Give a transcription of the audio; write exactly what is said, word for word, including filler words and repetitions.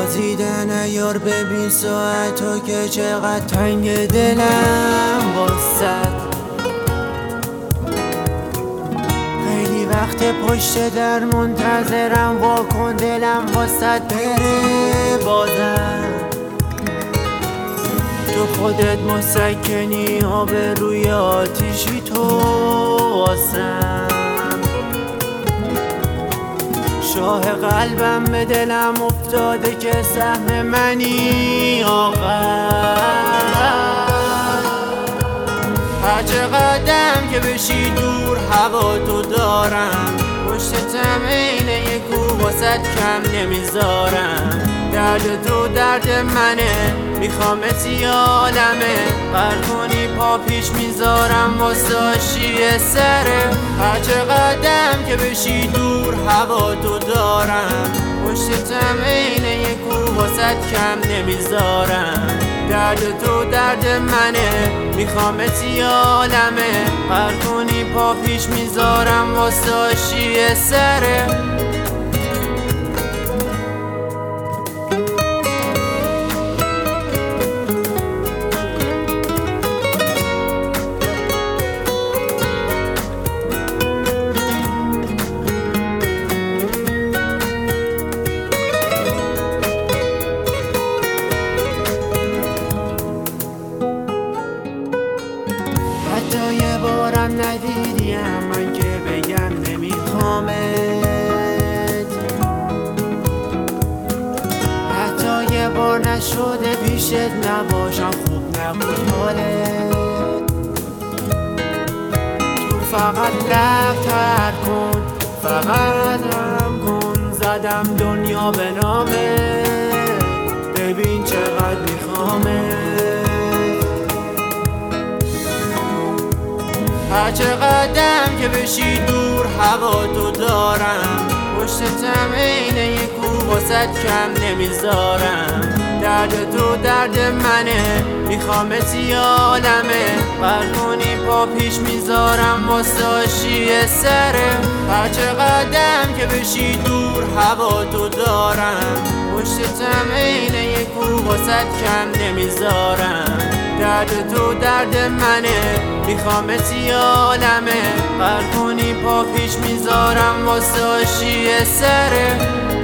گزیدن یار ببین ساعتو که چقدر تنگ دلم واسد. خیلی وقت پشت در منتظرم، واکن دلم واسد بره بازم. تو خودت مسکنی آب روی آتیشی تو واسم. شاه قلبم به دلم افتاده که سهم منی آقا. هر چقدرم که بشی دور هوا تو دارم، پشتتم عین یک کو واسد کم نمیذارم. درد تو درد منه، میخوامت یه عالمه، قرار کنی پا پیش میذارم واسه آشی سره. هر چقدرم که بشی دور هوا تو دارم، پشتتم عین یک کو واسد کم نمیذارم. درد تو درد منه، میخوامت یه عالمه، قرار کنی پا پیش میذارم واسه آشی سره. حتی یه بارم ندیدیم من که بگم نمیخوامت. حتی یه بار نشده پیشت نباشم خوب نبود حالت. تو فقط لفتر کن، فقط هم کن، زدم دنیا به نامت، ببین چقدر میخوامت. هر چقدرم که بشی دور هوا تو دارم، پشتتم عین یک کو واسد کم نمیذارم. درد تو درد منه، میخوامت یه عالمه، قرار کنی پا پیش میذارم واسه آشی سره. هر چقدرم که بشی دور هوا تو دارم، پشتتم عین یک کو واسد کم نمیذارم. درد تو درد منه، میخوامت یه عالمه، قرار کنی پا پیش میذارم واسه آشی سره.